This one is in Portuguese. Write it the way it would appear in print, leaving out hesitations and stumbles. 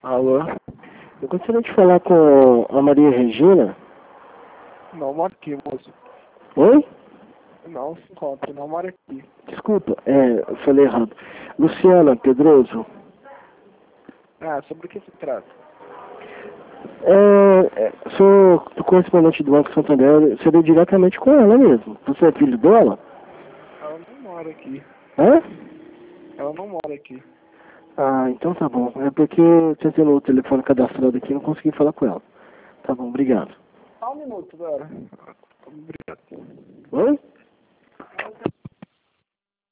Alô? Eu gostaria de falar com a Maria Regina. Não, mora aqui, moço. Oi? Não se encontra, não mora aqui. Desculpa, eu falei errado. Luciana Pedroso. Ah, sobre o que se trata? Sou correspondente do Banco Santander, seria diretamente com ela mesmo. Você é filho dela? Ela não mora aqui. Hã? Ela não mora aqui. Ah, então tá bom. É porque você tem o telefone cadastrado aqui e não consegui falar com ela. Tá bom, obrigado. Só um minuto, Vera. Obrigado. Oi?